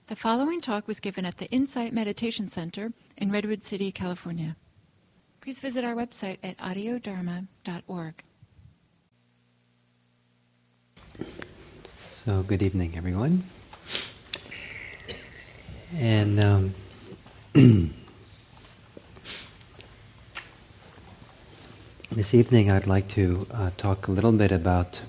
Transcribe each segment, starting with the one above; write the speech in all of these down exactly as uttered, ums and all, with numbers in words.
The following talk was given at the Insight Meditation Center in Redwood City, California. Please visit our website at audio dharma dot org. So, good evening, everyone. And um, this evening I'd like to uh, talk a little bit about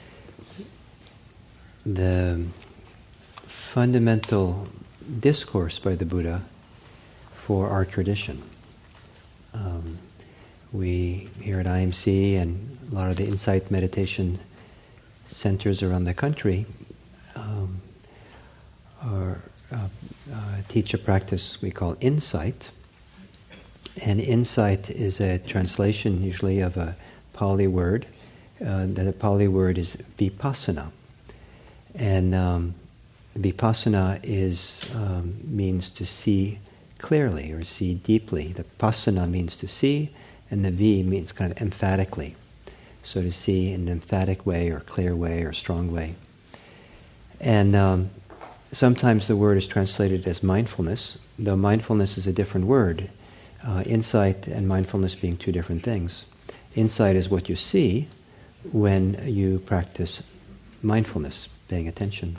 the fundamental discourse by the Buddha for our tradition. Um, we here at I M C and a lot of the Insight Meditation centers around the country um, are, uh, uh, teach a practice we call insight. And insight is a translation usually of a Pali word. Uh, the Pali word is vipassana. And um, vipassana is um, means to see clearly or see deeply. The passana means to see, and the vi means kind of emphatically. So to see in an emphatic way or clear way or strong way. And um, sometimes the word is translated as mindfulness, though mindfulness is a different word. Uh, insight and mindfulness being two different things. Insight is what you see when you practice mindfulness, paying attention.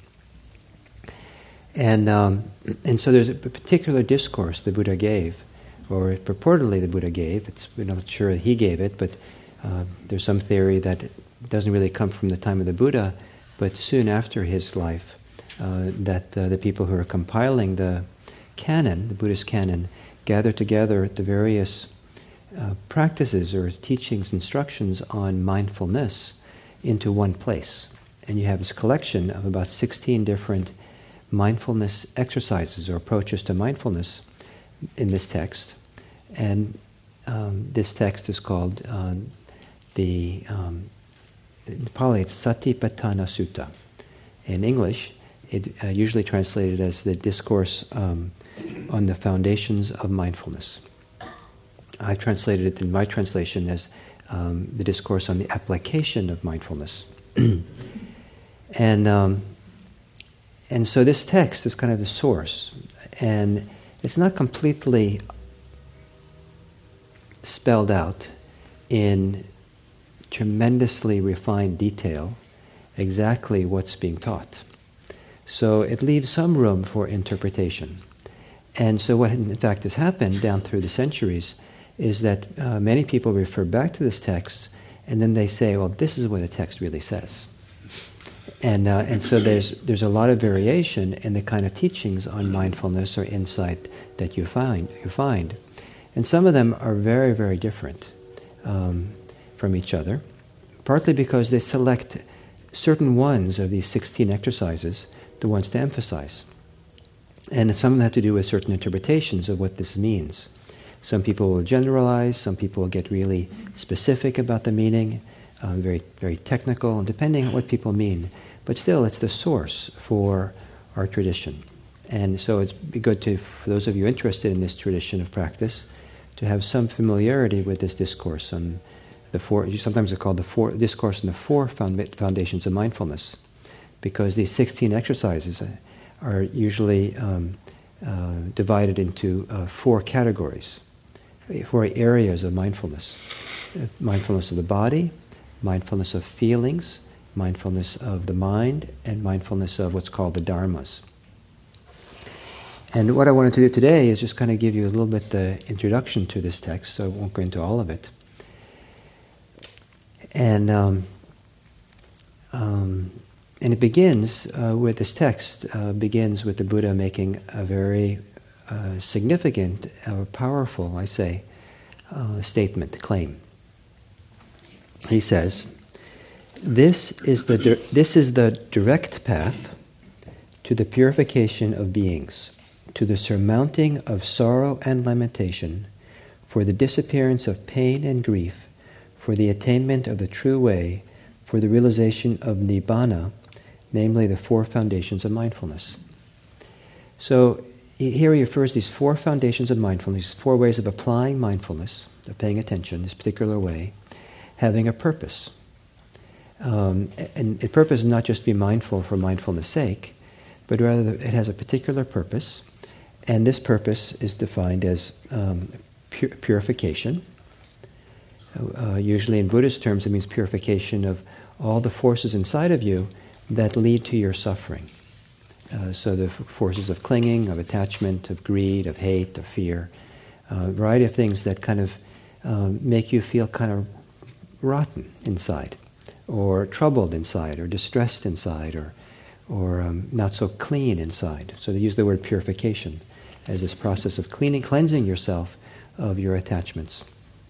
And um, and so there's a particular discourse the Buddha gave, or purportedly the Buddha gave. It's, we're not sure that he gave it, but uh, there's some theory that it doesn't really come from the time of the Buddha, but soon after his life, uh, that uh, the people who are compiling the canon, the Buddhist canon, gather together the various uh, practices or teachings, instructions on mindfulness into one place. And you have this collection of about sixteen different mindfulness exercises or approaches to mindfulness in this text. And um, this text is called, uh, the, um, in Pali it's Satipatthana Sutta. In English, it uh, usually translated as the discourse um, on the foundations of mindfulness. I've translated it in my translation as um, the discourse on the application of mindfulness. and um, and so this text is kind of the source, and it's not completely spelled out in tremendously refined detail exactly what's being taught. So it leaves some room for interpretation. And so what in fact has happened down through the centuries is that uh, many people refer back to this text and then they say, well, this is what the text really says. And uh, and so there's there's a lot of variation in the kind of teachings on mindfulness or insight that you find. You find. And some of them are very, very different um, from each other, partly because they select certain ones of these sixteen exercises, the ones to emphasize. And some of them have to do with certain interpretations of what this means. Some people will generalize, some people will get really specific about the meaning, um, very very technical, and depending on what people mean. But still, it's the source for our tradition. And so it's be good to, for those of you interested in this tradition of practice, to have some familiarity with this discourse on the four, sometimes it's called the four, discourse on the four foundations of mindfulness, because these sixteen exercises are usually um, uh, divided into uh, four categories, four areas of mindfulness. Uh, mindfulness of the body, mindfulness of feelings, mindfulness of the mind, and mindfulness of what's called the dharmas. And what I wanted to do today is just kind of give you a little bit the introduction to this text, so I won't go into all of it. And um, um, And it begins uh, with this text, uh, begins with the Buddha making a very uh, significant, uh, powerful, I say, uh, statement, claim. He says, this is the di- this is the direct path to the purification of beings, to the surmounting of sorrow and lamentation, for the disappearance of pain and grief, for the attainment of the true way, for the realization of nibbana, namely the four foundations of mindfulness. So here he refers to these four foundations of mindfulness, these four ways of applying mindfulness, of paying attention in this particular way, having a purpose. Um, and the purpose is not just to be mindful for mindfulness' sake, but rather it has a particular purpose, and this purpose is defined as um, pur- purification. Uh, usually in Buddhist terms, it means purification of all the forces inside of you that lead to your suffering. Uh, so the f- forces of clinging, of attachment, of greed, of hate, of fear, uh, a variety of things that kind of um, make you feel kind of rotten inside, or troubled inside, or distressed inside, or or um, not so clean inside. So they use the word purification as this process of cleaning, cleansing yourself of your attachments.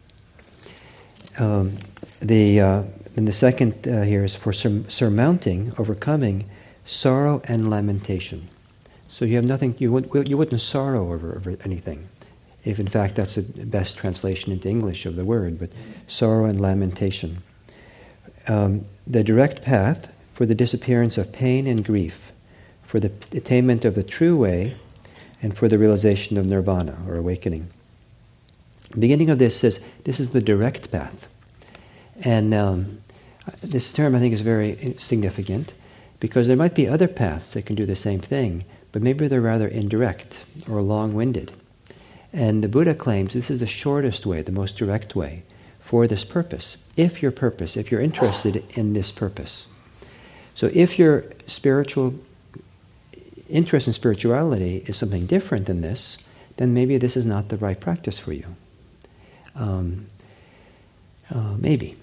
Um, the uh, and the second uh, here is for sur- surmounting, overcoming sorrow and lamentation. So you have nothing. You would you wouldn't sorrow over, over anything, if in fact that's the best translation into English of the word. But sorrow and lamentation. Um, the direct path for the disappearance of pain and grief, for the attainment of the true way, and for the realization of nirvana or awakening. The beginning of this says this is the direct path. And um, this term I think is very significant because there might be other paths that can do the same thing, but maybe they're rather indirect or long-winded. And the Buddha claims this is the shortest way, the most direct way for this purpose. If your purpose, if you're interested in this purpose. So if your spiritual interest in spirituality is something different than this, then maybe this is not the right practice for you. Um, uh, maybe.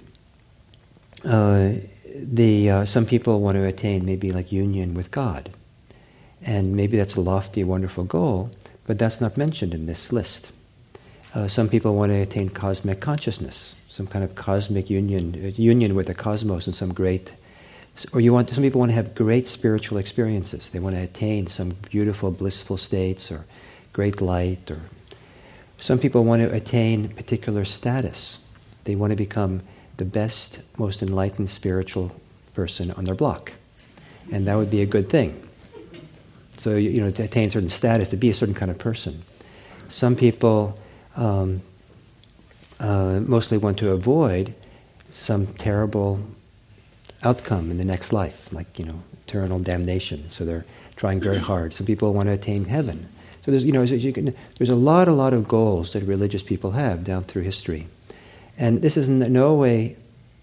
Uh, the uh, some people want to attain maybe like union with God, and maybe that's a lofty, wonderful goal, but that's not mentioned in this list. Uh, some people want to attain cosmic consciousness, some kind of cosmic union, uh, union with the cosmos in some great. Or you want some people want to have great spiritual experiences. They want to attain some beautiful, blissful states or great light. Or some people want to attain particular status. They want to become the best, most enlightened spiritual person on their block, and that would be a good thing. So you, you know, to attain certain status, to be a certain kind of person. Some people um, uh, mostly want to avoid some terrible outcome in the next life, like, you know, eternal damnation. So they're trying very hard. Some people want to attain heaven. So there's, you know, you can, there's a lot, a lot of goals that religious people have down through history. And this is in no way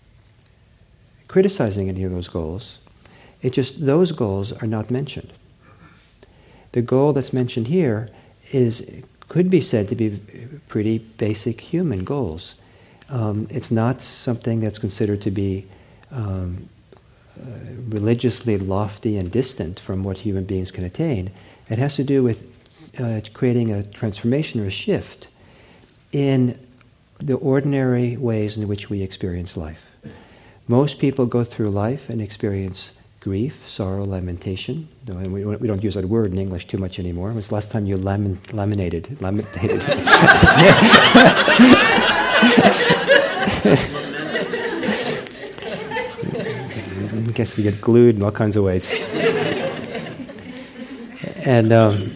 criticizing any of those goals. It's just those goals are not mentioned. The goal that's mentioned here is could be said to be pretty basic human goals. Um, it's not something that's considered to be um, uh, religiously lofty and distant from what human beings can attain. It has to do with uh, creating a transformation or a shift in the ordinary ways in which we experience life. Most people go through life and experience grief, sorrow, lamentation. And we, we don't use that word in English too much anymore. When was the last time you lamin, laminated? Lamentated. I guess we get glued in all kinds of ways. And um,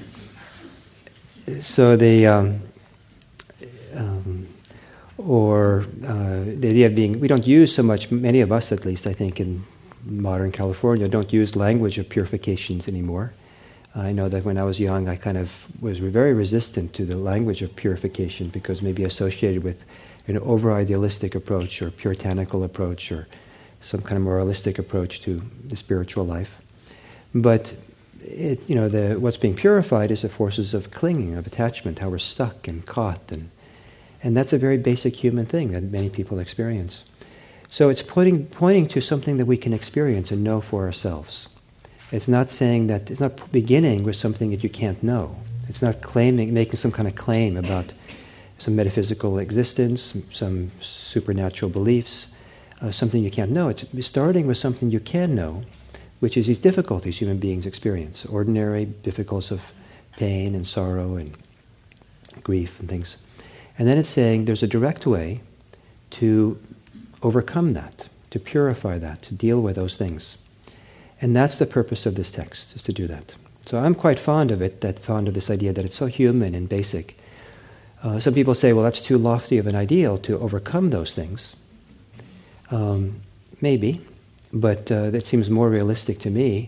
so the... Um, um, or uh, the idea of being, we don't use so much, many of us at least, I think, in modern California, don't use language of purifications anymore. I know that when I was young, I kind of was very resistant to the language of purification because maybe associated with an over-idealistic approach or puritanical approach or some kind of moralistic approach to the spiritual life. But it, you know, the, what's being purified is the forces of clinging, of attachment, how we're stuck and caught, and And that's a very basic human thing that many people experience. So it's pointing, pointing to something that we can experience and know for ourselves. It's not saying that, it's not beginning with something that you can't know. It's not claiming, making some kind of claim about some metaphysical existence, some supernatural beliefs, uh, something you can't know. It's starting with something you can know, which is these difficulties human beings experience, ordinary difficulties of pain and sorrow and grief and things. And then it's saying there's a direct way to overcome that, to purify that, to deal with those things. And that's the purpose of this text, is to do that. So I'm quite fond of it, that fond of this idea that it's so human and basic. Uh, some people say, well, that's too lofty of an ideal to overcome those things. Um, maybe, but uh, that seems more realistic to me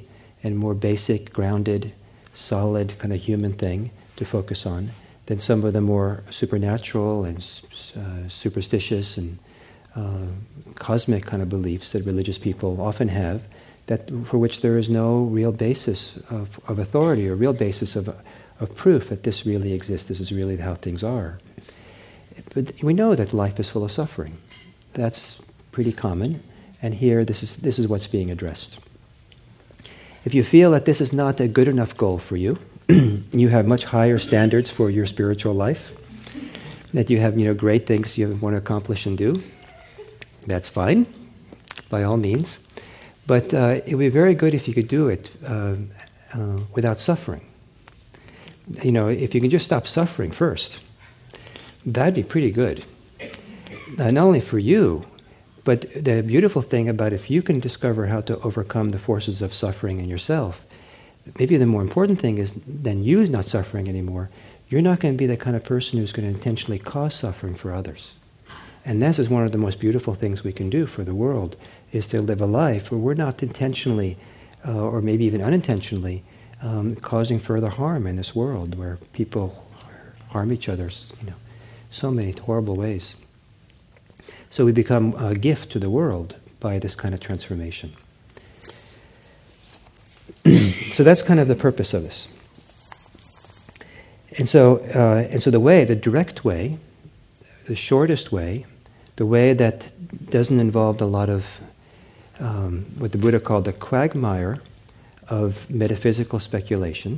and more basic, grounded, solid, kind of human thing to focus on than some of the more supernatural and uh, superstitious and uh, cosmic kind of beliefs that religious people often have, that for which there is no real basis of, of authority or real basis of, of proof that this really exists, this is really how things are. But we know that life is full of suffering. That's pretty common, and here this is this is what's being addressed. If you feel that this is not a good enough goal for you, you have much higher standards for your spiritual life, that you have, you know, great things you want to accomplish and do, that's fine, by all means. But uh, it would be very good if you could do it uh, uh, without suffering. You know, if you can just stop suffering first, that'd be pretty good. Uh, not only for you, but the beautiful thing about if you can discover how to overcome the forces of suffering in yourself, maybe the more important thing is than you not suffering anymore, you're not going to be the kind of person who's going to intentionally cause suffering for others. And this is one of the most beautiful things we can do for the world, is to live a life where we're not intentionally, uh, or maybe even unintentionally, um, causing further harm in this world where people harm each other, you know, so many horrible ways. So we become a gift to the world by this kind of transformation. So that's kind of the purpose of this. And so, uh, and so the way, the direct way, the shortest way, the way that doesn't involve a lot of um, what the Buddha called the quagmire of metaphysical speculation,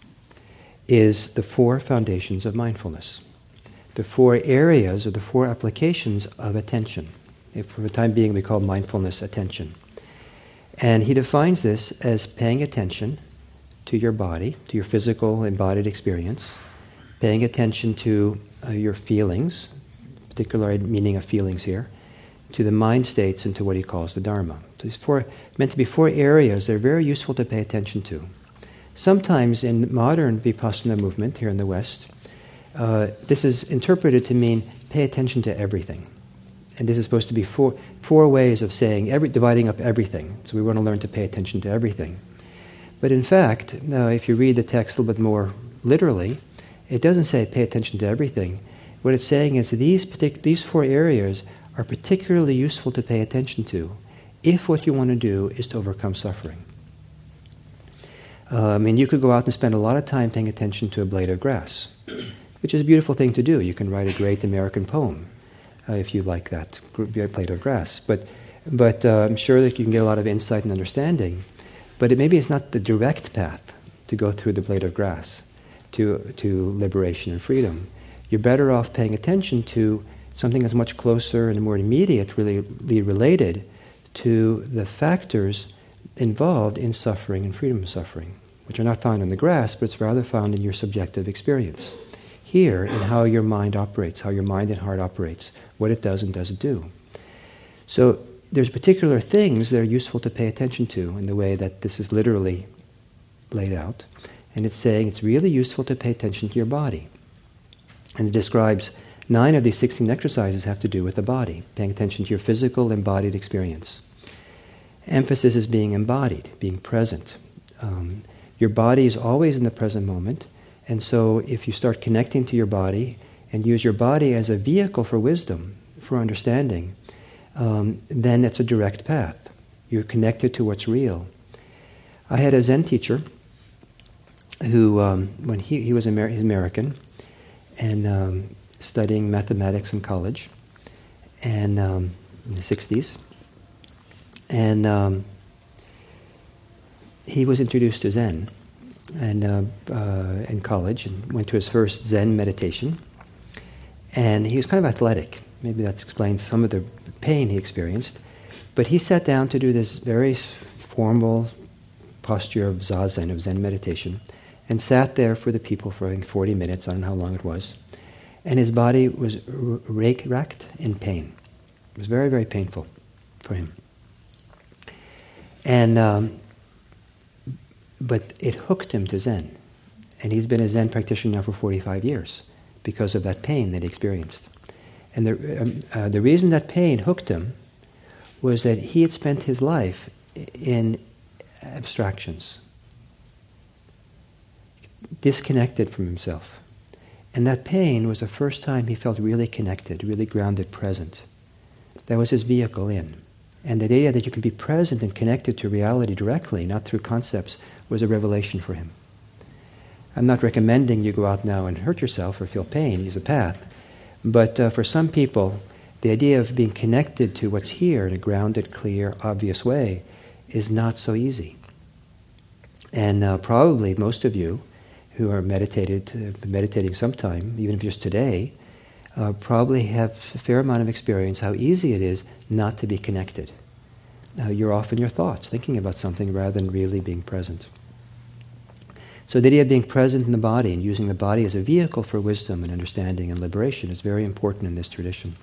is the four foundations of mindfulness. The four areas or the four applications of attention. If for the time being we call mindfulness attention. And he defines this as paying attention to your body, to your physical embodied experience, paying attention to uh, your feelings, particular meaning of feelings here, to the mind states, and to what he calls the Dharma. So these four, meant to be four areas that are very useful to pay attention to. Sometimes in modern Vipassana movement here in the West, uh, this is interpreted to mean pay attention to everything. And this is supposed to be four, four ways of saying, every, dividing up everything. So we want to learn to pay attention to everything. But in fact, uh, if you read the text a little bit more literally, it doesn't say pay attention to everything. What it's saying is that these, partic- these four areas are particularly useful to pay attention to if what you want to do is to overcome suffering. Uh, I mean, you could go out and spend a lot of time paying attention to a blade of grass, which is a beautiful thing to do. You can write a great American poem uh, if you like that blade of grass. But, but uh, I'm sure that you can get a lot of insight and understanding. But it, maybe it's not the direct path to go through the blade of grass to, to liberation and freedom. You're better off paying attention to something that's much closer and more immediately related to the factors involved in suffering and freedom of suffering, which are not found in the grass, but it's rather found in your subjective experience. Here, in how your mind operates, how your mind and heart operates, what it does and doesn't do. So there's particular things that are useful to pay attention to in the way that this is literally laid out. And it's saying it's really useful to pay attention to your body. And it describes nine of these sixteen exercises have to do with the body, paying attention to your physical embodied experience. Emphasis is being embodied, being present. Um, your body is always in the present moment, and so if you start connecting to your body and use your body as a vehicle for wisdom, for understanding, um, then it's a direct path. You're connected to what's real. I had a Zen teacher who, um, when he, he was Amer- American, and um, studying mathematics in college, and um, in the sixties, and um, he was introduced to Zen, and uh, uh, in college, and went to his first Zen meditation, and he was kind of athletic. Maybe that explains some of the pain he experienced, but he sat down to do this very formal posture of zazen, of Zen meditation, and sat there for the people for I think forty minutes, I don't know how long it was. And his body was r- rake, racked in pain. It was very, very painful for him. And um, but it hooked him to Zen. And he's been a Zen practitioner now for forty-five years because of that pain that he experienced. And the, um, uh, the reason that pain hooked him was that he had spent his life in abstractions. disconnected from himself. And that pain was the first time he felt really connected, really grounded, present. That was his vehicle in. And the idea that you can be present and connected to reality directly, not through concepts, was a revelation for him. I'm not recommending you go out now and hurt yourself or feel pain, use a path. But uh, for some people, the idea of being connected to what's here in a grounded, clear, obvious way is not so easy. And uh, probably most of you who are meditated, uh, meditating sometime, even if just today, uh, probably have a fair amount of experience how easy it is not to be connected. Uh, you're off in your thoughts, thinking about something rather than really being present. So the idea of being present in the body and using the body as a vehicle for wisdom and understanding and liberation is very important in this tradition.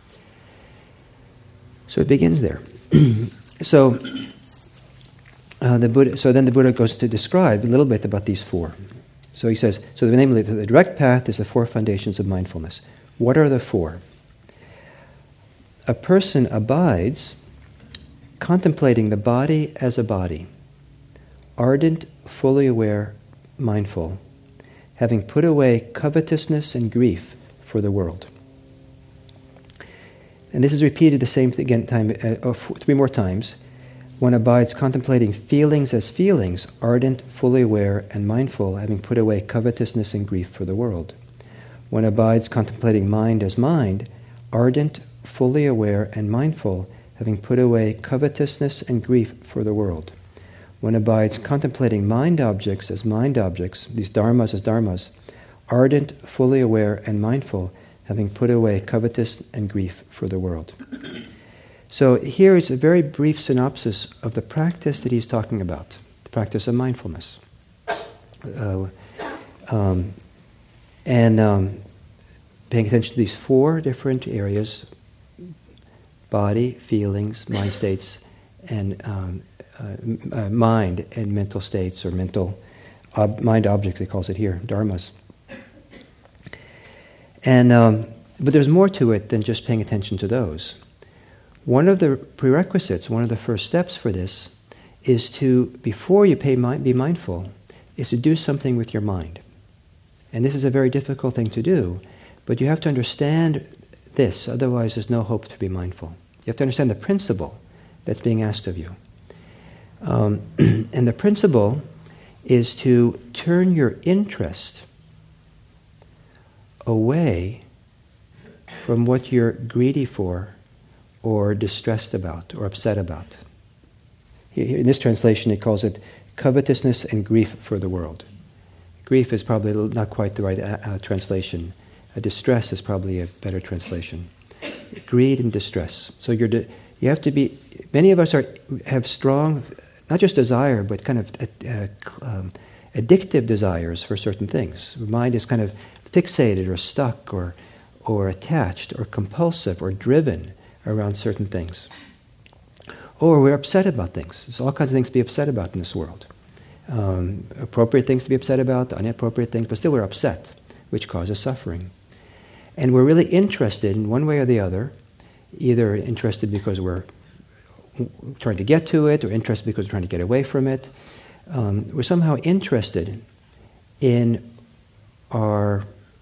So it begins there. so uh, the Buddha. So then the Buddha goes to describe a little bit about these four. So he says, so the namely, the direct path is the four foundations of mindfulness. What are the four? A person abides contemplating the body as a body, ardent, fully aware, mindful, having put away covetousness and grief for the world. And this is repeated the same thing again, time, uh, three more times. One abides contemplating feelings as feelings, ardent, fully aware, and mindful, having put away covetousness and grief for the world. One abides contemplating mind as mind, ardent, fully aware, and mindful, having put away covetousness and grief for the world. One abides contemplating mind objects as mind objects, these dharmas as dharmas, ardent, fully aware, and mindful, having put away covetous and grief for the world. So here is a very brief synopsis of the practice that he's talking about, the practice of mindfulness. Uh, um, and um, paying attention to these four different areas: body, feelings, mind states, and um, uh, uh, mind and mental states, or mental ob- mind objects, he calls it here, dharmas. And um, but there's more to it than just paying attention to those. One of the prerequisites, one of the first steps for this, is to, before you pay mi- be mindful, is to do something with your mind. And this is a very difficult thing to do, but you have to understand this, otherwise there's no hope to be mindful. You have to understand the principle that's being asked of you. Um, and the principle is to turn your interest away from what you're greedy for or distressed about or upset about. In this translation, it calls it covetousness and grief for the world. Grief is probably not quite the right uh, translation. Uh, distress is probably a better translation. Greed and distress. So you're de- you have to be. Many of us are have strong, not just desire, but kind of uh, um, addictive desires for certain things. The mind is kind of fixated or stuck or or attached or compulsive or driven around certain things. Or we're upset about things. There's all kinds of things to be upset about in this world. Um, appropriate things to be upset about, inappropriate things, but still we're upset, which causes suffering. And we're really interested in one way or the other, either interested because we're trying to get to it, or interested because we're trying to get away from it. Um, we're somehow interested in our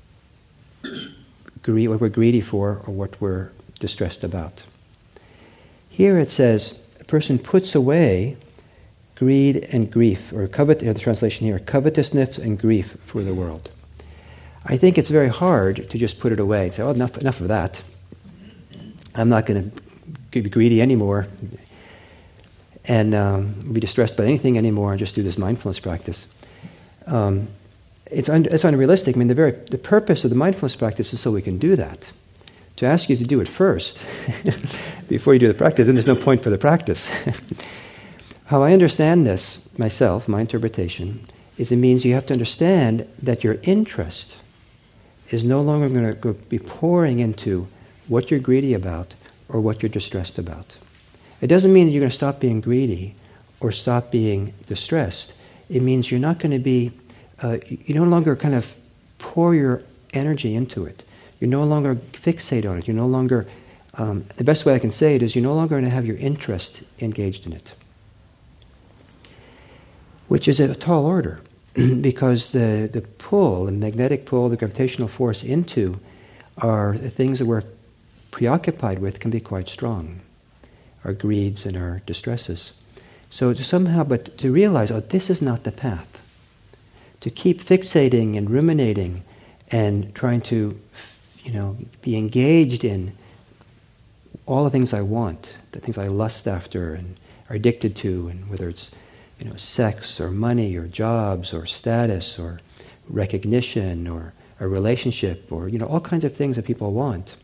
greed, what we're greedy for, or what we're distressed about. Here it says, a person puts away greed and grief, or covet, the translation here, covetousness and grief for the world. I think it's very hard to just put it away and say, oh, enough, enough of that. I'm not going to be greedy anymore and um, be distressed by anything anymore and just do this mindfulness practice. Um, it's, un- it's unrealistic. I mean, the very the purpose of the mindfulness practice is so we can do that. To ask you to do it first before you do the practice, then there's no point for the practice. How I understand this myself, my interpretation, is it means you have to understand that your interest is no longer going to be pouring into what you're greedy about or what you're distressed about. It doesn't mean that you're going to stop being greedy or stop being distressed. It means you're not going to be, uh, you no longer kind of pour your energy into it. You're no longer fixate on it. You're no longer, um, the best way I can say it is you're no longer going to have your interest engaged in it, which is a tall order. because the, the pull, the magnetic pull, the gravitational force into our the things that we're preoccupied with can be quite strong, our greeds and our distresses. So to somehow, but to realize, oh, this is not the path. To keep fixating and ruminating and trying to, you know, be engaged in all the things I want, the things I lust after and are addicted to, and whether it's, you know, sex or money or jobs or status or recognition or a relationship or, you know, all kinds of things that people want,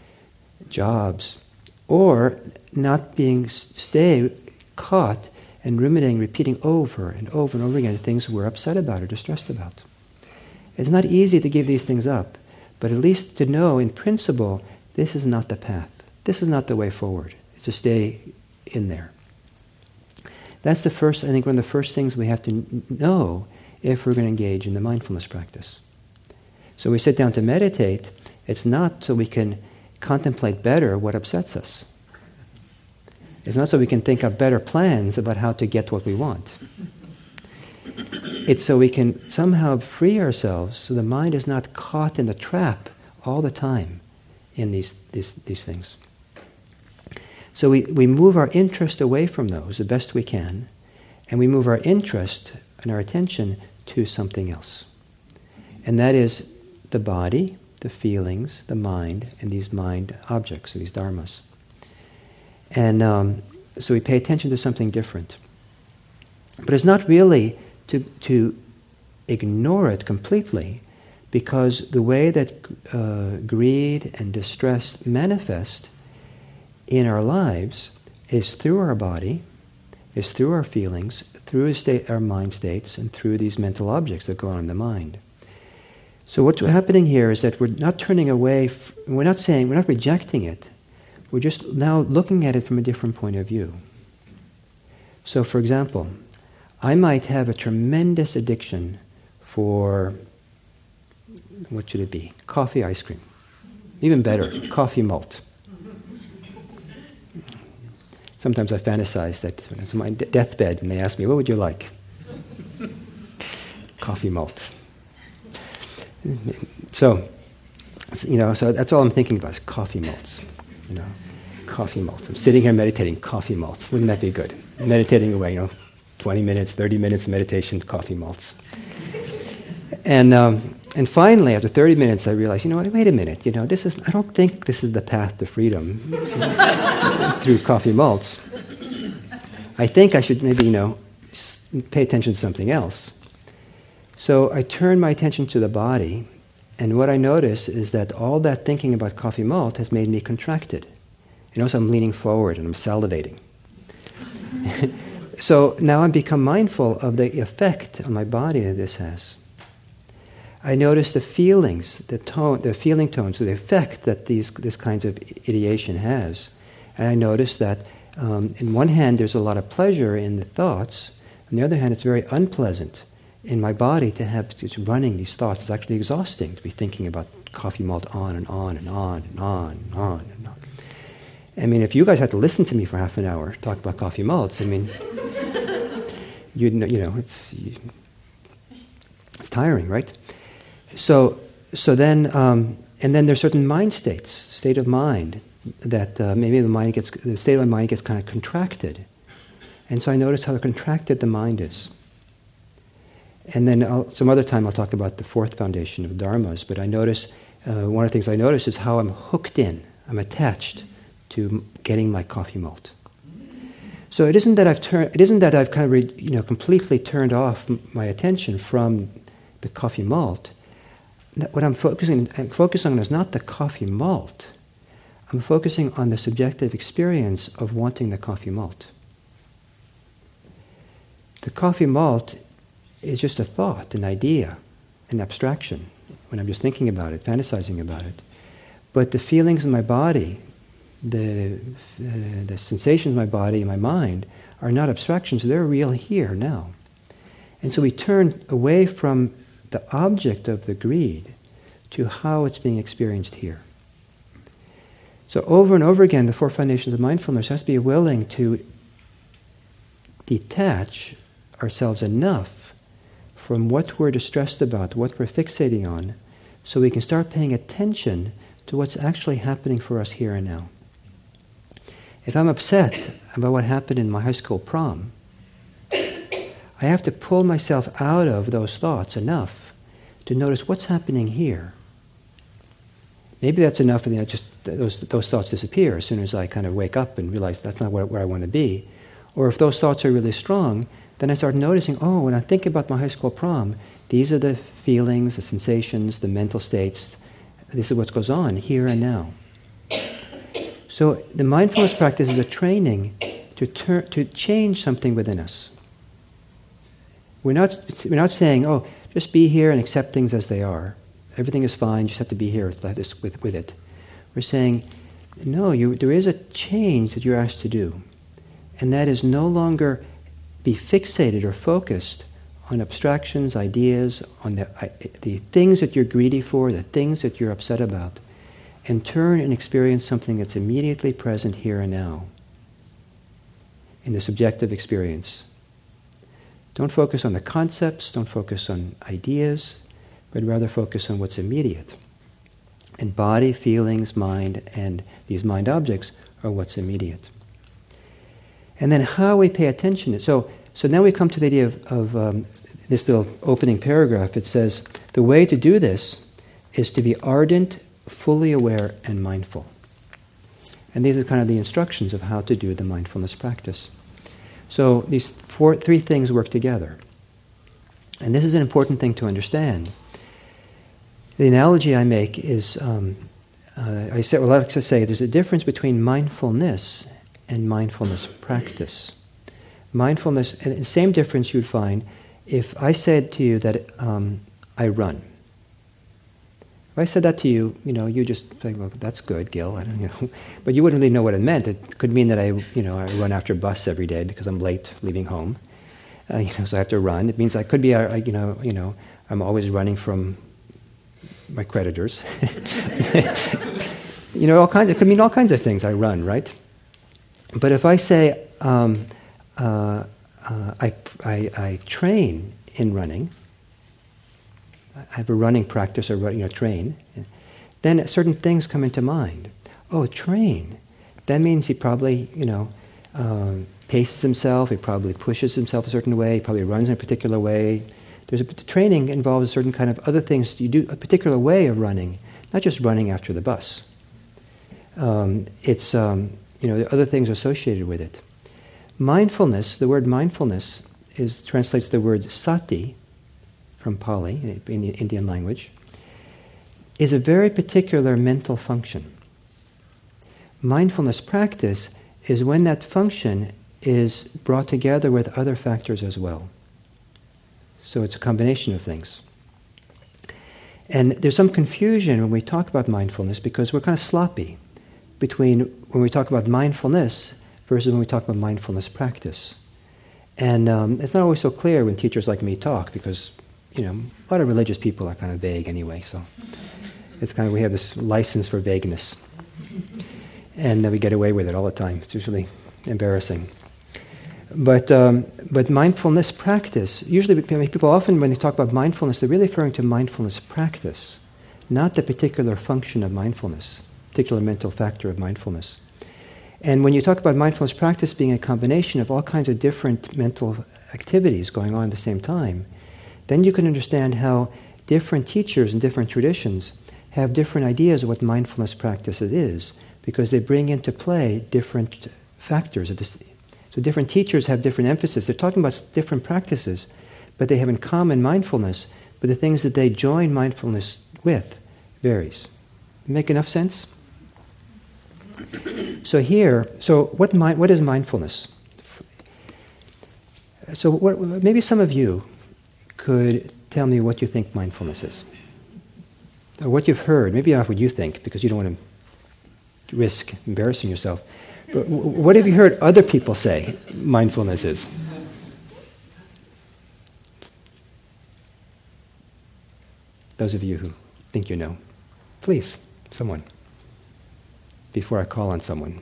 jobs, or not being, stay caught and ruminating, repeating over and over and over again things we're upset about or distressed about. It's not easy to give these things up, but at least to know in principle, this is not the path. This is not the way forward. It's to stay in there. That's the first, I think, one of the first things we have to n- know if we're going to engage in the mindfulness practice. So we sit down to meditate, it's not so we can contemplate better what upsets us. It's not so we can think of better plans about how to get what we want. It's so we can somehow free ourselves so the mind is not caught in the trap all the time in these these, these things. So we, we move our interest away from those the best we can, and we move our interest and our attention to something else. And that is the body, the feelings, the mind, and these mind objects, these dharmas. And um, so we pay attention to something different. But it's not really to, to ignore it completely, because the way that uh, greed and distress manifest in our lives is through our body, is through our feelings, through our, state, our mind states, and through these mental objects that go on in the mind. So what's happening here is that we're not turning away, f- we're not saying, we're not rejecting it, we're just now looking at it from a different point of view. So for example, I might have a tremendous addiction for, what should it be? Coffee ice cream. Even better, coffee malt. Sometimes I fantasize that when I was on my de- deathbed and they ask me, what would you like? Coffee malt. So, you know, so that's all I'm thinking about is coffee malts. You know, coffee malts. I'm sitting here meditating, coffee malts. Wouldn't that be good? Meditating away, you know, twenty minutes, thirty minutes of meditation, coffee malts. And um, and finally, after thirty minutes, I realized, you know, wait a minute, you know, this is, I don't think this is the path to freedom through coffee malts. I think I should maybe, you know, pay attention to something else. So I turn my attention to the body, and what I notice is that all that thinking about coffee malt has made me contracted. You know, so I'm leaning forward and I'm salivating. So now I've become mindful of the effect on my body that this has. I notice the feelings, the tone, the feeling tones, the effect that these this kinds of ideation has. And I notice that um, in one hand there's a lot of pleasure in the thoughts, on the other hand it's very unpleasant in my body to have to, to running these thoughts. It's actually exhausting to be thinking about coffee malt on and on and on and on and on and on. I mean, if you guys had to listen to me for half an hour talk about coffee malts, I mean, you'd know, you know, it's it's tiring, right? So, so then, um, and then there's certain mind states, state of mind, that uh, maybe the mind gets, the state of my mind gets kind of contracted, and so I notice how contracted the mind is. And then I'll, some other time I'll talk about the fourth foundation of dharmas. But I notice uh, one of the things I notice is how I'm hooked in, I'm attached to getting my coffee malt. So it isn't that I've turned, it isn't that I've kind of re, you know completely turned off m- my attention from the coffee malt. What I'm focusing, I'm focusing on is not the coffee malt. I'm focusing on the subjective experience of wanting the coffee malt. The coffee malt is just a thought, an idea, an abstraction, when I'm just thinking about it, fantasizing about it. But the feelings in my body, the, uh, the sensations in my body and my mind are not abstractions, they're real here now. And so we turn away from the object of the greed to how it's being experienced here. So over and over again, the four foundations of mindfulness has to be willing to detach ourselves enough from what we're distressed about, what we're fixating on, so we can start paying attention to what's actually happening for us here and now. If I'm upset about what happened in my high school prom, I have to pull myself out of those thoughts enough to notice what's happening here. Maybe that's enough, and you know, just those those thoughts disappear as soon as I kind of wake up and realize that's not where, where I want to be. Or if those thoughts are really strong, then I start noticing, oh, when I think about my high school prom, these are the feelings, the sensations, the mental states. This is what goes on here and now. So the mindfulness practice is a training to tur- to change something within us. We're not we're not saying, oh, just be here and accept things as they are. Everything is fine. You just have to be here like this with with it. We're saying, no, you, there is a change that you're asked to do, and that is no longer be fixated or focused on abstractions, ideas, on the the things that you're greedy for, the things that you're upset about, and turn and experience something that's immediately present here and now in the subjective experience. Don't focus on the concepts, don't focus on ideas, but rather focus on what's immediate. And body, feelings, mind, and these mind objects are what's immediate. And then how we pay attention. So, so now we come to the idea of, of um, this little opening paragraph. It says, the way to do this is to be ardent, fully aware, and mindful. And these are kind of the instructions of how to do the mindfulness practice. So these four, three things work together. And this is an important thing to understand. The analogy I make is, um, uh, I said, well, I like to say there's a difference between mindfulness and mindfulness practice. Mindfulness, and the same difference you'd find if I said to you that um, I run. If I said that to you, you know, you just say, well, that's good, Gil. I don't, you know, but you wouldn't really know what it meant. It could mean that I, you know, I run after a bus every day because I'm late leaving home. Uh, you know, so I have to run. It means I could be, uh, you know, you know, I'm always running from my creditors. You know, all kinds. It could mean all kinds of things. I run, right? But if I say um, uh, uh, I, I, I train in running, I have a running practice or you know train, then certain things come into mind. Oh, train. That means he probably you know um, paces himself. He probably pushes himself a certain way. He probably runs in a particular way. There's a training involves a certain kind of other things. You do a particular way of running, not just running after the bus. Um, it's um, you know there are other things associated with it. Mindfulness. The word mindfulness is translates the word sati from Pali in the Indian language, is a very particular mental function. Mindfulness practice is when that function is brought together with other factors as well. So it's a combination of things. And there's some confusion when we talk about mindfulness because we're kind of sloppy between when we talk about mindfulness versus when we talk about mindfulness practice. And um, it's not always so clear when teachers like me talk because you know, a lot of religious people are kind of vague anyway, so it's kind of, we have this license for vagueness. And uh, we get away with it all the time. It's usually embarrassing. But um, but mindfulness practice, usually people often, when they talk about mindfulness, they're really referring to mindfulness practice, not the particular function of mindfulness, particular mental factor of mindfulness. And when you talk about mindfulness practice being a combination of all kinds of different mental activities going on at the same time, then you can understand how different teachers and different traditions have different ideas of what mindfulness practice it is, because they bring into play different factors. Of this. So different teachers have different emphasis. They're talking about different practices, but they have in common mindfulness, but the things that they join mindfulness with varies. Make enough sense? So here, so what mind, what is mindfulness? So what, maybe some of you could tell me what you think mindfulness is. Or what you've heard. Maybe not what you think, because you don't want to risk embarrassing yourself. But what have you heard other people say mindfulness is? Those of you who think you know. Please, someone. Before I call on someone.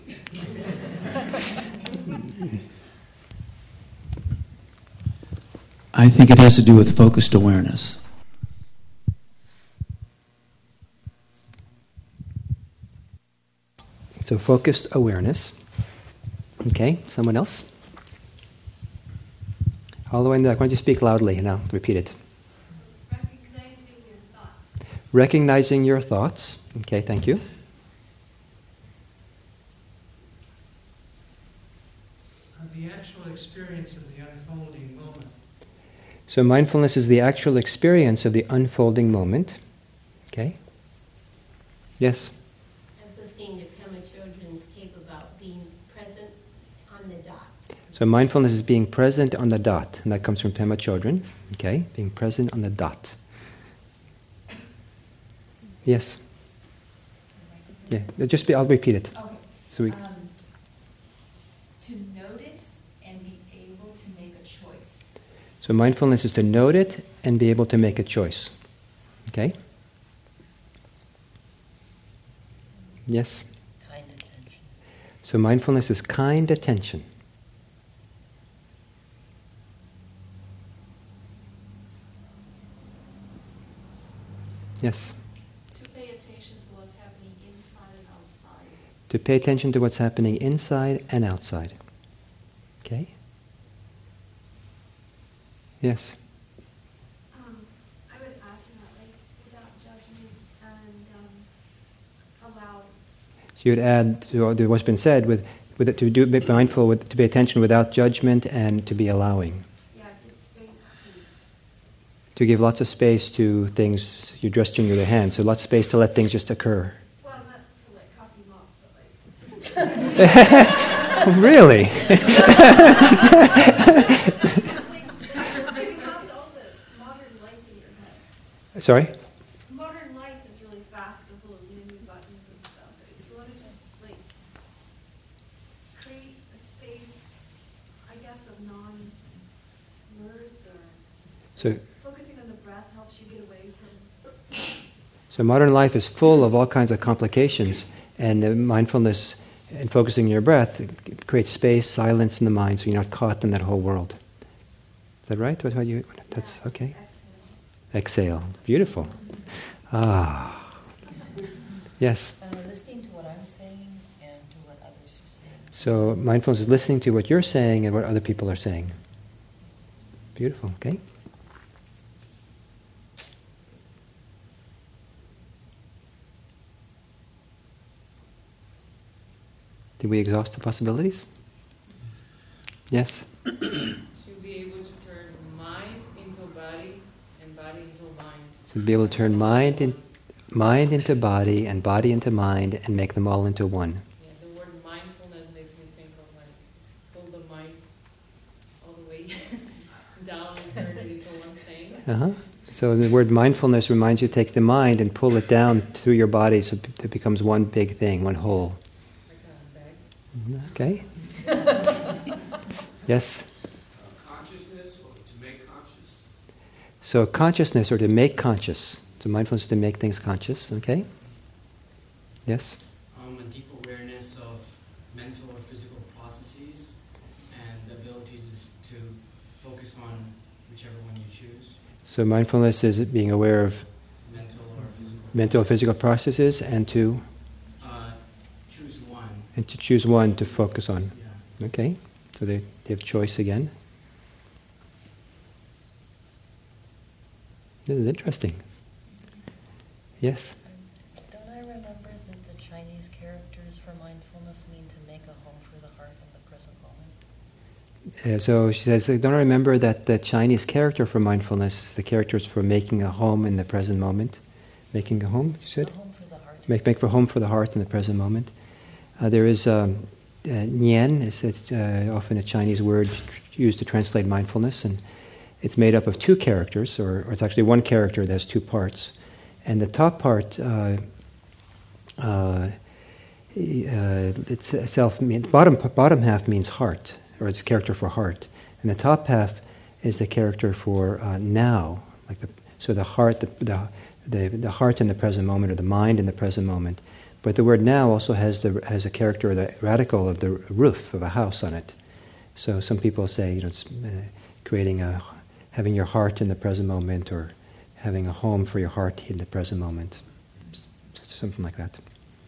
I think it has to do with focused awareness. So focused awareness. Okay, someone else? All the way in the back. Why don't you speak loudly and I'll repeat it. Recognizing your thoughts. Recognizing your thoughts. Okay, thank you. The actual experience of the unfolding moment. So mindfulness is the actual experience of the unfolding moment. Okay? Yes? I was listening to Pema Chodron's tape about being present on the dot. So mindfulness is being present on the dot, and that comes from Pema Chodron. Okay? Being present on the dot. Yes? Yeah, just be, I'll repeat it. Okay. So we, Um, to notice and be able to make a choice. so mindfulness is to note it and be able to make a choice. Okay? Yes? Kind attention. So mindfulness is kind attention. Yes? To pay attention to what's happening inside and outside. To pay attention to what's happening inside and outside. Okay? Yes? Um, I would add to that, like, without judgment and um, allow. So you would add to, to what's been said with, with it, to do, be mindful, with, to pay attention without judgment and to be allowing. Yeah, give space to. To give lots of space to things, you're gesturing with your hand, so lots of space to let things just occur. Well, not to like copy moss, but like. Really? Giving out all the modern life in your head. Sorry? Modern life is really fast and full of menu buttons and stuff. If you want to just like create a space, I guess, of non-words or So, focusing on the breath helps you get away from. so modern life is full of all kinds of complications, and uh, mindfulness and focusing your breath creates space, silence in the mind, so you're not caught in that whole world. Is that right? What, what you, that's okay. Exhale. Exhale. Beautiful. Ah. Yes. Uh, listening to what I'm saying and to what others are saying. So mindfulness is listening to what you're saying and what other people are saying. Beautiful. Okay. Did we exhaust the possibilities? Yes? To be able to turn mind into body and body into mind. So to be able to turn mind, in, mind into body and body into mind and make them all into one. Yeah, the word mindfulness makes me think of like pull the mind all the way down and turn it into one thing. Uh-huh. So the word mindfulness reminds you to take the mind and pull it down through your body so it becomes one big thing, one whole. Okay. Yes? Uh, consciousness or to make conscious? So consciousness or to make conscious. So mindfulness is to make things conscious. Okay? Yes? Um, a deep awareness of mental or physical processes and the ability to, to focus on whichever one you choose. So mindfulness is being aware of mental or physical, mental or physical processes and to uh, choose one. And to choose one to focus on. Yeah. Okay? So they, they have choice again. This is interesting. Yes? Don't I remember that the Chinese characters for mindfulness mean to make a home for the heart in the present moment? Uh, so she says, don't I remember that the Chinese character for mindfulness, the character is for making a home in the present moment? Making a home, you said? A home for the heart. Make, make for home for the heart in the present moment. Uh, there is um, uh, nian, is uh, often a Chinese word used to translate mindfulness, and it's made up of two characters, or, or it's actually one character that has two parts. And the top part, uh, uh, uh, it's itself means bottom bottom half means heart, or it's a character for heart, and the top half is the character for uh, now, like the so the heart, the, the the the heart in the present moment, or the mind in the present moment. But the word now also has the has a character, the radical of the roof of a house on it. So some people say, you know, it's uh, creating a having your heart in the present moment, or having a home for your heart in the present moment, something like that.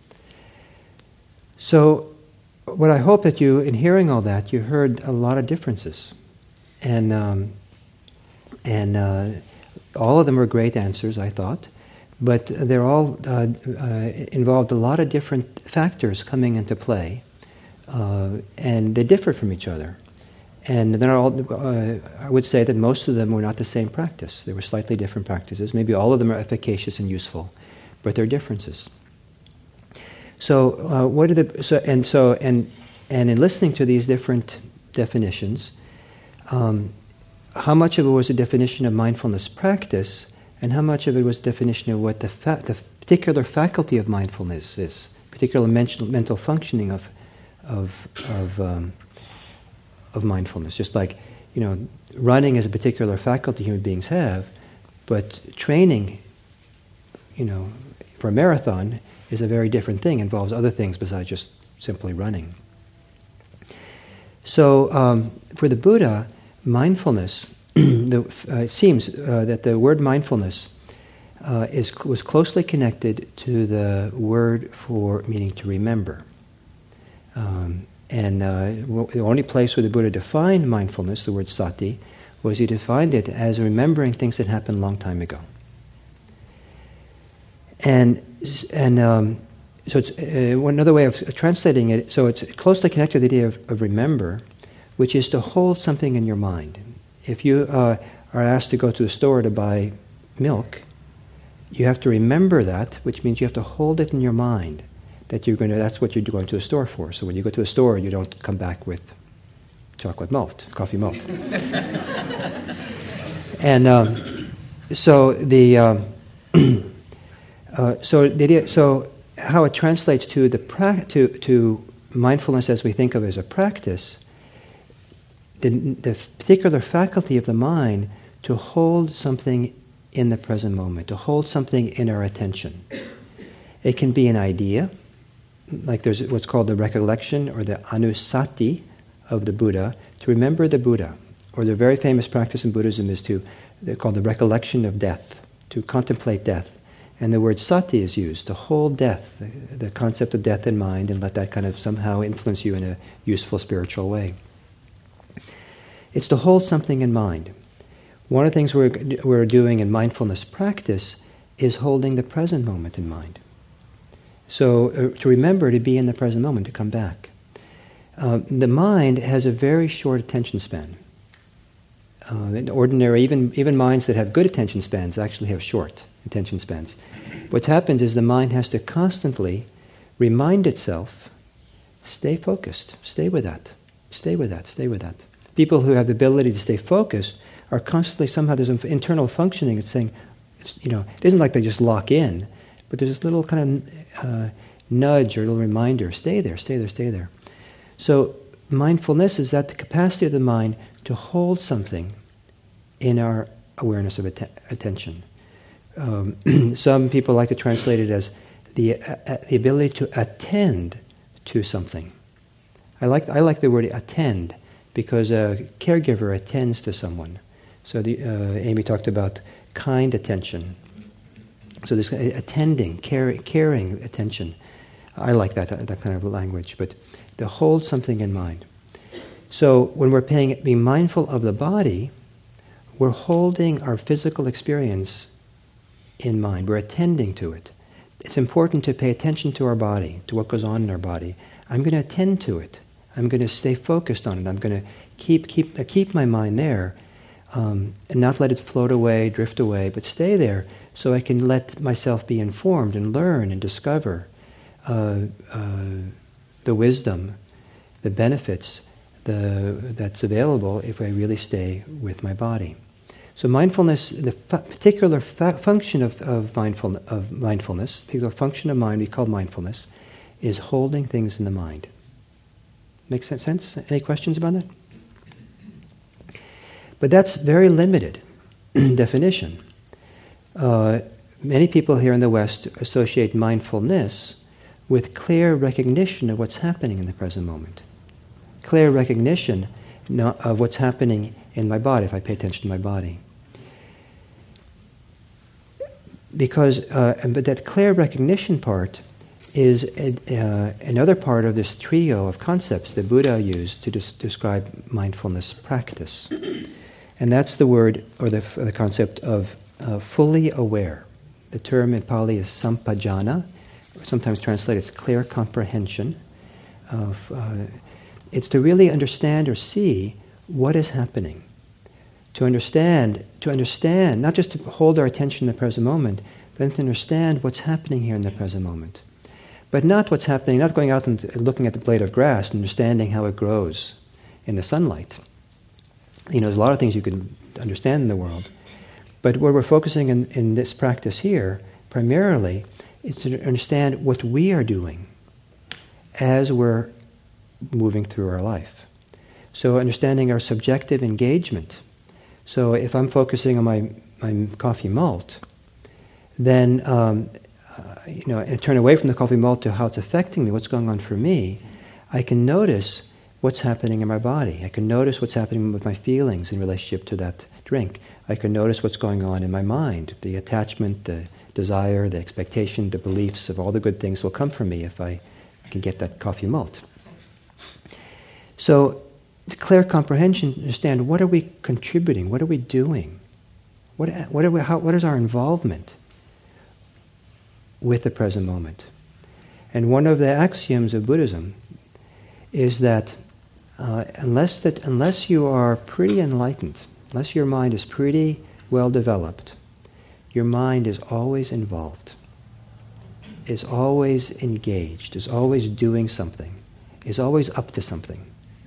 So, what I hope that you, in hearing all that, you heard a lot of differences, and um, and uh, all of them were great answers, I thought, but they're all uh, uh, involved a lot of different factors coming into play, uh, and they differ from each other. And they're all, uh, I would say that most of them were not the same practice. They were slightly different practices. Maybe all of them are efficacious and useful, but there are differences. So, uh, what are the so and so and and in listening to these different definitions, um, how much of it was a definition of mindfulness practice, and how much of it was a definition of what the fa- the particular faculty of mindfulness is, particular mental mental functioning of of of um, of mindfulness. Just like, you know, running is a particular faculty human beings have, but training, you know, for a marathon is a very different thing, involves other things besides just simply running. So um, for the Buddha, mindfulness, the, uh, it seems uh, that the word mindfulness uh, is was closely connected to the word for meaning to remember. Um, and uh, the only place where the Buddha defined mindfulness, the word sati, was he defined it as remembering things that happened a long time ago. And and um, so it's uh, another way of translating it. So it's closely connected to the idea of, of remember, which is to hold something in your mind. If you uh, are asked to go to the store to buy milk, you have to remember that, which means you have to hold it in your mind that you're going to. That's what you're going to the store for. So when you go to the store, you don't come back with chocolate malt, coffee malt. And um, so the. Um, Uh, so, the idea, so how it translates to the pra- to to mindfulness as we think of it as a practice, the, the particular faculty of the mind to hold something in the present moment, to hold something in our attention. It can be an idea, like there's what's called the recollection or the anusati of the Buddha, to remember the Buddha. Or the very famous practice in Buddhism is to, they're called the recollection of death, to contemplate death. And the word sati is used, to hold death, the, the concept of death in mind, and let that kind of somehow influence you in a useful spiritual way. It's to hold something in mind. One of the things we're, we're doing in mindfulness practice is holding the present moment in mind. So uh, to remember to be in the present moment, to come back. Uh, the mind has a very short attention span. Uh, in ordinary, even, even minds that have good attention spans actually have short attention spans. What happens is the mind has to constantly remind itself, stay focused, stay with that, stay with that, stay with that. People who have the ability to stay focused are constantly, somehow there's an internal functioning that's saying, it's, you know, it isn't like they just lock in, but there's this little kind of uh, nudge or little reminder, stay there, stay there, stay there. So mindfulness is that the capacity of the mind to hold something in our awareness of att- attention. Um, some people like to translate it as the uh, the ability to attend to something. I like I like the word attend because a caregiver attends to someone. So the, uh, Amy talked about kind attention. So this attending, care, caring attention. I like that that kind of language. But to hold something in mind. So when we're paying, being mindful of the body, we're holding our physical experience in mind. We're attending to it. It's important to pay attention to our body, to what goes on in our body. I'm going to attend to it. I'm going to stay focused on it. I'm going to keep keep uh, keep my mind there, um, and not let it float away, drift away, but stay there so I can let myself be informed and learn and discover uh, uh, the wisdom, the benefits the, that's available if I really stay with my body. So mindfulness, the fa- particular fa- function of, of, mindful, of mindfulness, the particular function of mind we call mindfulness, is holding things in the mind. Makes that sense? Any questions about that? But that's very limited definition. Uh, many people here in the West associate mindfulness with clear recognition of what's happening in the present moment. Clear recognition not, of what's happening in my body, if I pay attention to my body. Because, uh, but that clear recognition part is a, uh, another part of this trio of concepts that Buddha used to des- describe mindfulness practice. And that's the word, or the, or the concept of uh, fully aware. The term in Pali is sampajana, sometimes translated as clear comprehension. Of, uh, it's to really understand or see what is happening. To understand, to understand, not just to hold our attention in the present moment, but to understand what's happening here in the present moment. But not what's happening, not going out and looking at the blade of grass and understanding how it grows in the sunlight. You know, there's a lot of things you can understand in the world. But where we're focusing in, in this practice here, primarily, is to understand what we are doing as we're moving through our life. So understanding our subjective engagement. So if I'm focusing on my, my coffee malt, then, um, uh, you know, and turn away from the coffee malt to how it's affecting me, what's going on for me, I can notice what's happening in my body. I can notice what's happening with my feelings in relationship to that drink. I can notice what's going on in my mind, the attachment, the desire, the expectation, the beliefs of all the good things will come from me if I can get that coffee malt. So, the clear comprehension, understand what are we contributing, what are we doing, what what are we, how, what is our involvement with the present moment. And one of the axioms of Buddhism is that uh, unless that unless you are pretty enlightened, unless your mind is pretty well developed, your mind is always involved, is always engaged, is always doing something, is always up to something.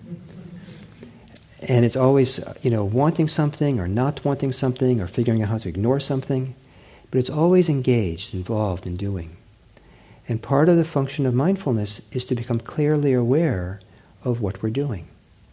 And it's always, you know, wanting something or not wanting something or figuring out how to ignore something. But it's always engaged, involved in doing. And part of the function of mindfulness is to become clearly aware of what we're doing.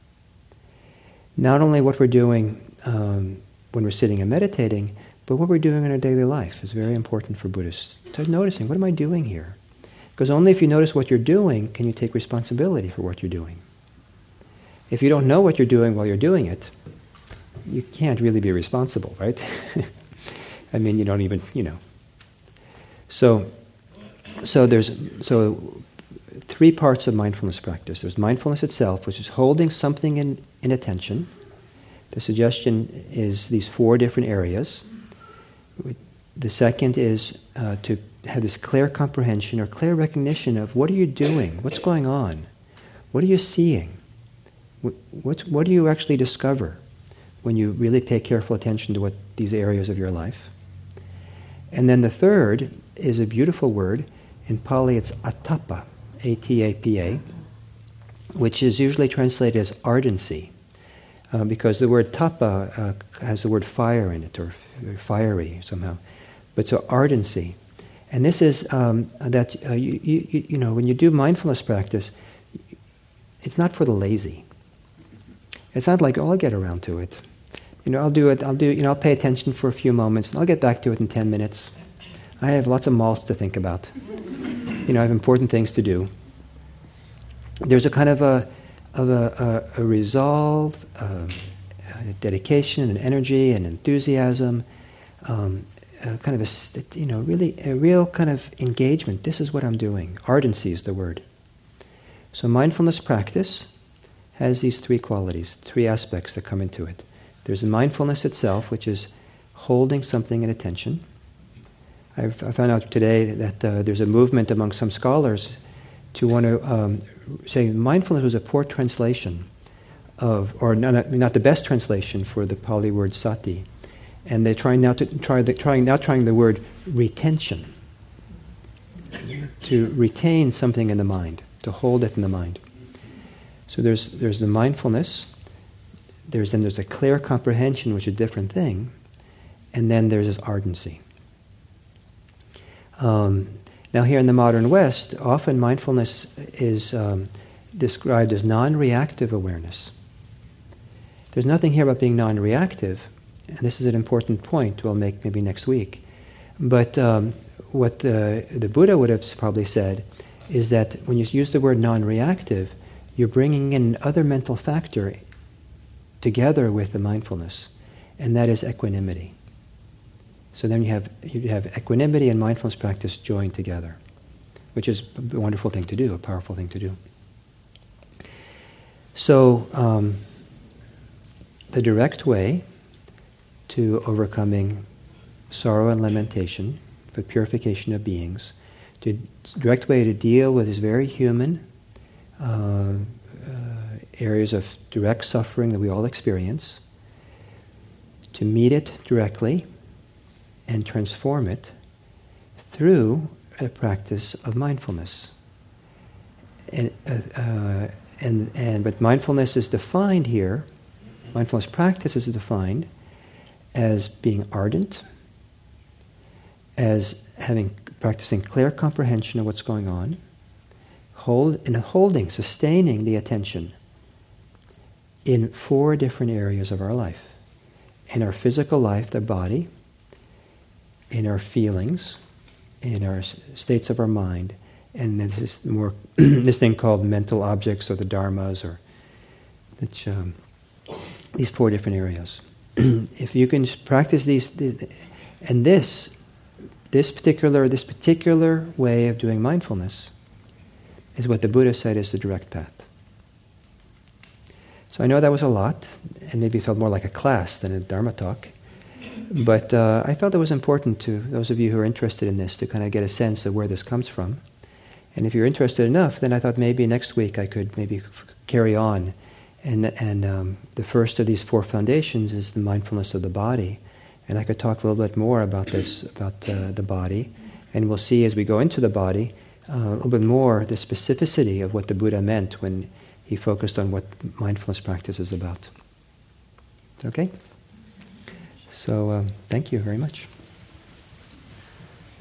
Not only what we're doing um, when we're sitting and meditating, but what we're doing in our daily life is very important for Buddhists. Start noticing, what am I doing here? Because only if you notice what you're doing can you take responsibility for what you're doing. If you don't know what you're doing while you're doing it, you can't really be responsible, right? I mean, you don't even, you know. So, so there's so three parts of mindfulness practice. There's mindfulness itself, which is holding something in, in attention. The suggestion is these four different areas. The second is uh, to have this clear comprehension or clear recognition of what are you doing, what's going on, what are you seeing. What, what do you actually discover when you really pay careful attention to what these areas of your life? And then the third is a beautiful word. In Pali it's atapa, A T A P A, which is usually translated as ardency, uh, because the word tapa uh, has the word fire in it, or fiery somehow. But so ardency. And this is um, that, uh, you, you, you know, when you do mindfulness practice, it's not for the lazy. It's not like, oh, I'll get around to it. You know, I'll do it, I'll do, you know, I'll pay attention for a few moments, and I'll get back to it in ten minutes. I have lots of malts to think about. You know, I have important things to do. There's a kind of a, of a, a, a resolve, um, a dedication, and energy, and enthusiasm, um, a kind of a, you know, really, a real kind of engagement. This is what I'm doing. Ardency is the word. So mindfulness practice has these three qualities, three aspects that come into it. There's the mindfulness itself, which is holding something in attention. I've, I found out today that uh, there's a movement among some scholars to want to um, say mindfulness was a poor translation of, or not, not the best translation for the Pali word sati, and they're trying now to try the, trying now trying the word retention, to retain something in the mind, to hold it in the mind. So there's there's the mindfulness, there's then there's a clear comprehension, which is a different thing, and then there's this ardency. Um, now here in the modern West, often mindfulness is um, described as non-reactive awareness. There's nothing here about being non-reactive, and this is an important point we'll make maybe next week. But um, what the, the Buddha would have probably said is that when you use the word non-reactive, you're bringing in other mental factor together with the mindfulness, and that is equanimity. So then you have you have equanimity and mindfulness practice joined together, which is a wonderful thing to do, a powerful thing to do. So um, the direct way to overcoming sorrow and lamentation, for purification of beings, the direct way to deal with this very human uh, uh, areas of direct suffering that we all experience, to meet it directly and transform it through a practice of mindfulness. And, uh, uh, and, and but mindfulness is defined here, mindfulness practice is defined as being ardent, as having practicing clear comprehension of what's going on, hold and holding, sustaining the attention in four different areas of our life. In our physical life, the body, in our feelings, in our states of our mind, and then this more this thing called mental objects or the dharmas, or which, um, these four different areas. If you can practice these, and this, this particular this particular way of doing mindfulness is what the Buddha said is the direct path. So I know that was a lot, and maybe it felt more like a class than a Dharma talk. But uh, I felt it was important to those of you who are interested in this to kind of get a sense of where this comes from. And if you're interested enough, then I thought maybe next week I could maybe f- carry on. And, and um, the first of these four foundations is the mindfulness of the body. And I could talk a little bit more about this, about uh, the body. And we'll see as we go into the body uh, a little bit more the specificity of what the Buddha meant when he focused on what mindfulness practice is about. Okay? So um, thank you very much.